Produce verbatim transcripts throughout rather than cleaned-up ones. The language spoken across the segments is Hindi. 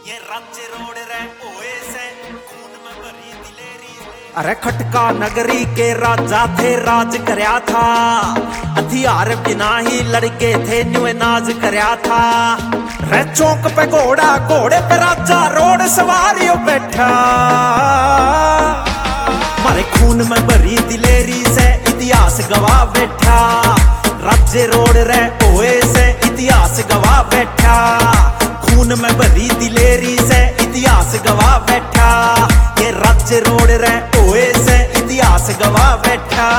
ये राज्य रोड रे ओए से खून में भरी दिलेरी। अरे खटका नगरी के राजा थे, राज करया था, हथियार बिना ही लड़के थे, न्यू नाज करया था। रे चौक पे घोड़ा, घोड़े पे राजा, रोड सवारी बैठा, मारे खून में भरी दिलेरी से इतिहास गवा बैठा। राज्य रोड रे ओए से इतिहास गवा बैठा, खून में भरी दिलेरी से इतिहास गवा बैठा। ये राज्य रोड रे ओए से इतिहास गवा बैठा।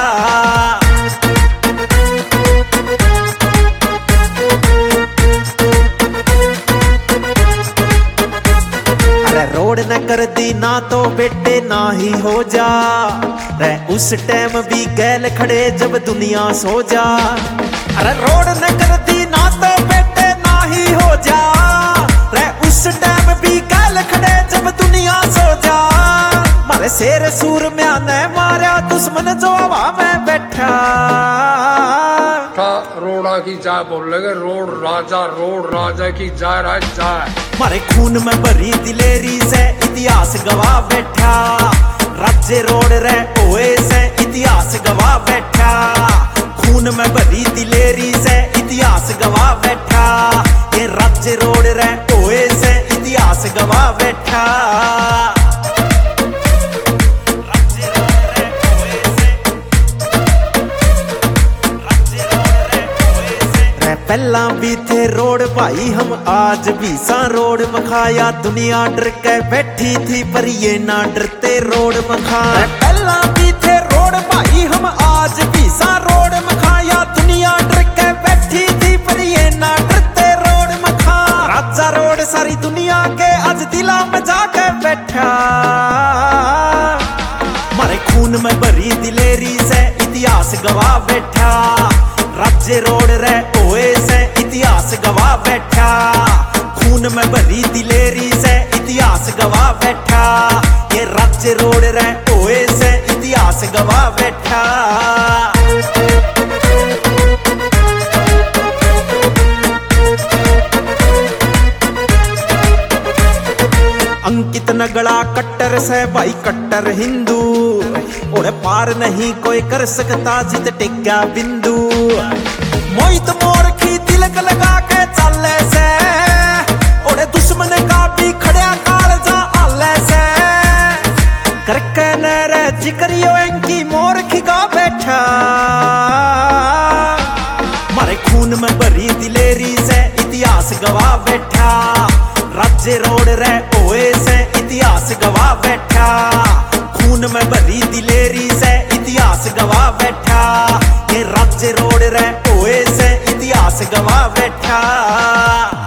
अरे रोड न कर दी ना तो बेटे ना ही हो जा, रे उस टाइम भी गैल खड़े जब दुनिया सो जा। अरे रोड न कर दी ना तो बेटे ना ही हो जा, रे उस टाइम भी गैल खड़े जब दुनिया सो जा। मारे शेर सूर में आने मारा दुश्मन जो हवा में बैठा। रोड़ा की जाय बोलेगे, रोड राजा, रोड राजा की जाय राज जाय। मारे खून में भरी दिलेरी से इतिहास गवा बैठा। राज्य रोड रे ओए से इतिहास गवा बैठा, खून में भरी दिलेरी से इतिहास गवा बैठा। ये राज्य रोड रे ओए से इतिहास गवा बैठा। पहला भी थे रोड भाई हम, आज भी सा रोड मखाया। दुनिया डर के बैठी थी पर ये ना डरते रोड मखा। पहला भी थे रोड भाई हम, आज भी सा रोड मखाया। दुनिया डर के बैठी थी पर ये ना डरते रोड मखा। राजा रोड सारी दुनिया के आज दिला में जाके बैठा, मारे खून में भरी दिलेरी से इतिहास गवा बैठा। राज्य रोड रे ओए से इतिहास गवा बैठा, खून में भरी दिलेरी से इतिहास गवा बैठा। ये राज्य रोड रे ओए से इतिहास गवा बैठा। अंकित नगड़ा कट्टर से भाई कट्टर हिंदू, और पार नहीं कोई कर सकता जित टिका बिंदु। मोहित मोर की तिलक लगा के चाले से, और दुश्मन का भी खड़िया काल जा आले से। करके नरे जिक्रियो इनकी मोर खिगा बैठा, मारे खून में भरी दिलेरी से इतिहास गवा बैठा। राज्य रोड रे ओए से इतिहास गवा बैठा, खून में भरी दिलेरी से इतिहास गवा बैठा। ये राज्य रोड रे ओए से इतिहास गवा बैठा।